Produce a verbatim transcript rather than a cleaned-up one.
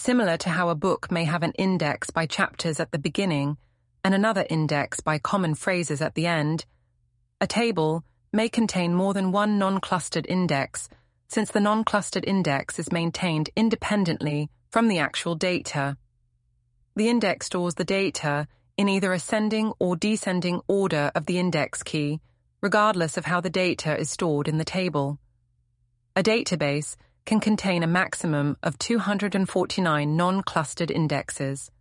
Similar to how a book may have an index by chapters at the beginning and another index by common phrases at the end, a table may contain more than one non-clustered index, since the non-clustered index is maintained independently from the actual data. The index stores the data in either ascending or descending order of the index key, regardless of how the data is stored in the table. A database can contain a maximum of two hundred forty-nine non-clustered indexes.